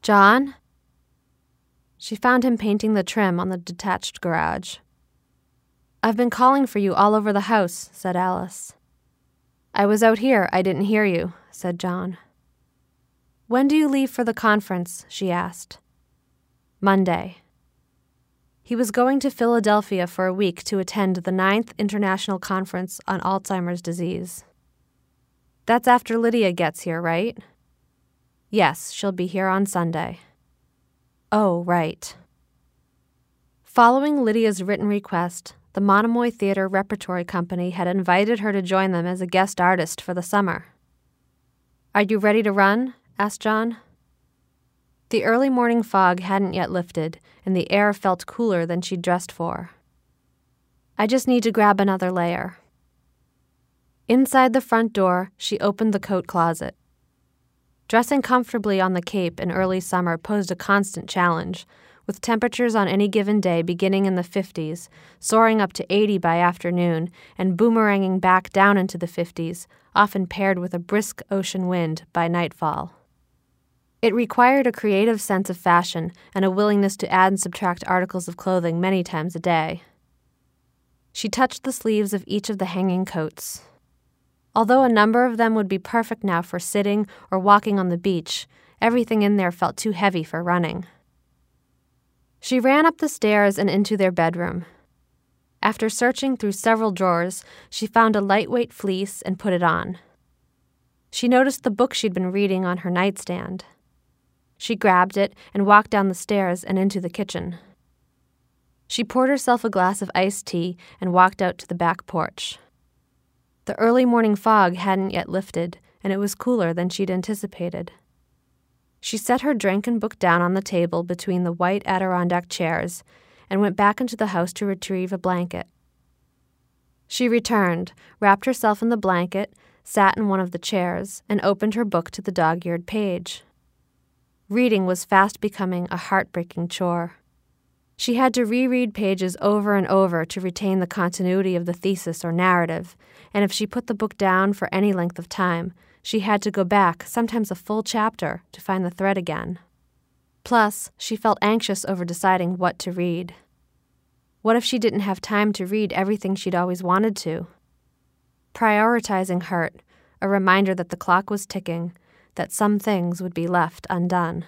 John? She found him painting the trim on the detached garage. I've been calling for you all over the house, said Alice. I was out here. I didn't hear you, said John. When do you leave for the conference? She asked. Monday. He was going to Philadelphia for a week to attend the 9th International Conference on Alzheimer's Disease. That's after Lydia gets here, right? Yes, she'll be here on Sunday. Oh, right. Following Lydia's written request, the Monomoy Theater Repertory Company had invited her to join them as a guest artist for the summer. Are you ready to run? Asked John. The early morning fog hadn't yet lifted, and the air felt cooler than she'd dressed for. I just need to grab another layer. Inside the front door, she opened the coat closet. Dressing comfortably on the Cape in early summer posed a constant challenge, with temperatures on any given day beginning in the 50s, soaring up to 80 by afternoon, and boomeranging back down into the 50s, often paired with a brisk ocean wind by nightfall. It required a creative sense of fashion and a willingness to add and subtract articles of clothing many times a day. She touched the sleeves of each of the hanging coats. Although a number of them would be perfect now for sitting or walking on the beach, everything in there felt too heavy for running. She ran up the stairs and into their bedroom. After searching through several drawers, she found a lightweight fleece and put it on. She noticed the book she'd been reading on her nightstand. She grabbed it and walked down the stairs and into the kitchen. She poured herself a glass of iced tea and walked out to the back porch. The early morning fog hadn't yet lifted, and it was cooler than she'd anticipated. She set her drink and book down on the table between the white Adirondack chairs and went back into the house to retrieve a blanket. She returned, wrapped herself in the blanket, sat in one of the chairs, and opened her book to the dog-eared page. Reading was fast becoming a heartbreaking chore. She had to reread pages over and over to retain the continuity of the thesis or narrative, and if she put the book down for any length of time, she had to go back, sometimes a full chapter, to find the thread again. Plus, she felt anxious over deciding what to read. What if she didn't have time to read everything she'd always wanted to? Prioritizing hurt, a reminder that the clock was ticking, that some things would be left undone.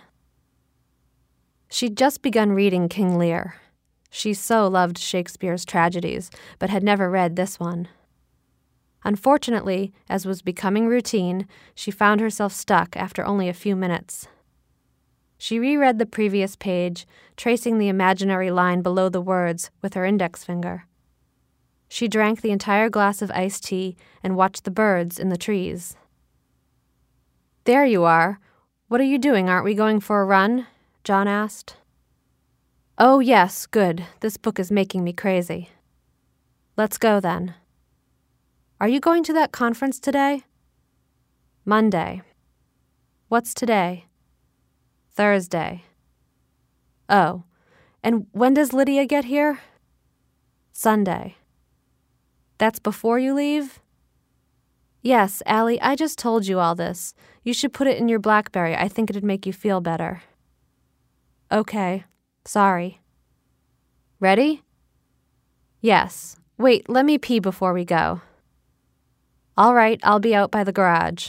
She'd just begun reading King Lear. She so loved Shakespeare's tragedies, but had never read this one. Unfortunately, as was becoming routine, she found herself stuck after only a few minutes. She reread the previous page, tracing the imaginary line below the words with her index finger. She drank the entire glass of iced tea and watched the birds in the trees. "There you are. What are you doing? Aren't we going for a run?" John asked. "Oh, yes, good. This book is making me crazy." "Let's go, then." "Are you going to that conference today?" "Monday." "What's today?" "Thursday." "Oh, and when does Lydia get here?" "Sunday." "That's before you leave?" "Yes, Allie, I just told you all this. You should put it in your BlackBerry. I think it'd make you feel better." "Okay. Sorry." "Ready?" "Yes. Wait, let me pee before we go." "All right, I'll be out by the garage."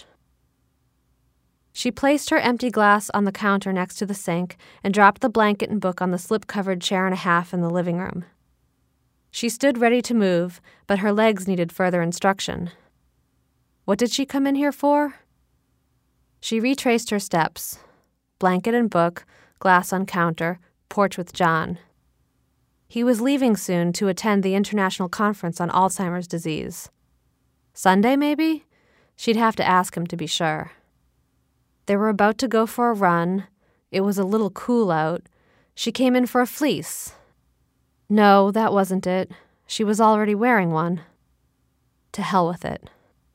She placed her empty glass on the counter next to the sink and dropped the blanket and book on the slip-covered chair and a half in the living room. She stood ready to move, but her legs needed further instruction. What did she come in here for? She retraced her steps. Blanket and book, glass on counter, porch with John. He was leaving soon to attend the International Conference on Alzheimer's Disease. Sunday, maybe? She'd have to ask him to be sure. They were about to go for a run. It was a little cool out. She came in for a fleece. No, that wasn't it. She was already wearing one. To hell with it.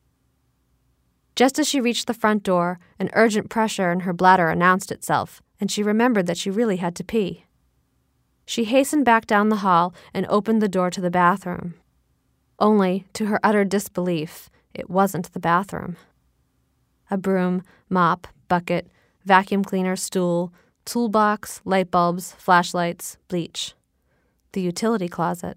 Just as she reached the front door, an urgent pressure in her bladder announced itself, and she remembered that she really had to pee. She hastened back down the hall and opened the door to the bathroom. Only, to her utter disbelief, it wasn't the bathroom. A broom, mop, bucket, vacuum cleaner, stool, Toolbox, light bulbs, flashlights, bleach. The utility closet.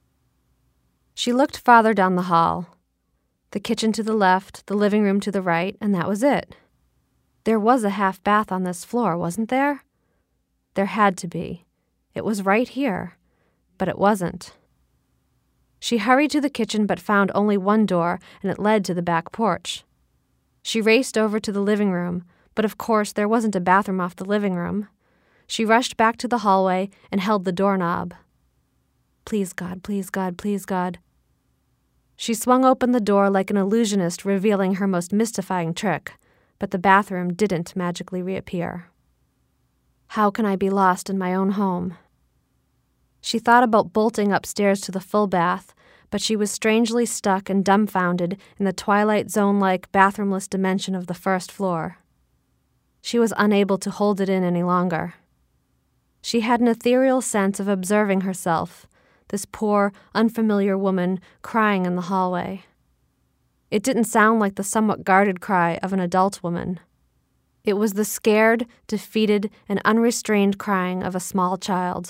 She looked farther down the hall. The kitchen to the left, the living room to the right, and that was it. There was a half bath on this floor, wasn't there? There had to be. It was right here, but it wasn't. She hurried to the kitchen but found only one door, and it led to the back porch. She raced over to the living room, but of course there wasn't a bathroom off the living room. She rushed back to the hallway and held the doorknob. Please God, please God, please God. She swung open the door like an illusionist revealing her most mystifying trick, but the bathroom didn't magically reappear. How can I be lost in my own home? She thought about bolting upstairs to the full bath, but she was strangely stuck and dumbfounded in the Twilight Zone-like bathroomless dimension of the first floor. She was unable to hold it in any longer. She had an ethereal sense of observing herself, this poor, unfamiliar woman crying in the hallway. It didn't sound like the somewhat guarded cry of an adult woman. It was the scared, defeated, and unrestrained crying of a small child.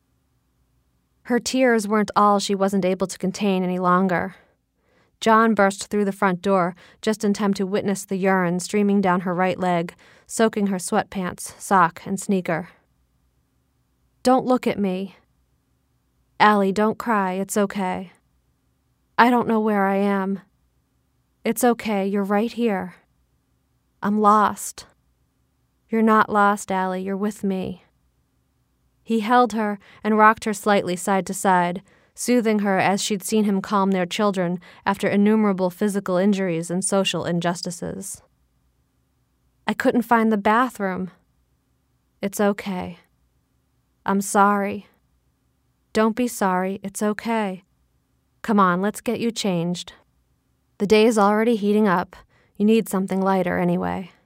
Her tears weren't all she wasn't able to contain any longer. John burst through the front door just in time to witness the urine streaming down her right leg, soaking her sweatpants, sock, and sneaker. Don't look at me. Allie, don't cry. It's okay. I don't know where I am. It's okay. You're right here. I'm lost. You're not lost, Allie. You're with me. He held her and rocked her slightly side to side, soothing her as she'd seen him calm their children after innumerable physical injuries and social injustices. I couldn't find the bathroom. It's okay. I'm sorry. Don't be sorry. It's okay. Come on, let's get you changed. The day is already heating up. You need something lighter anyway.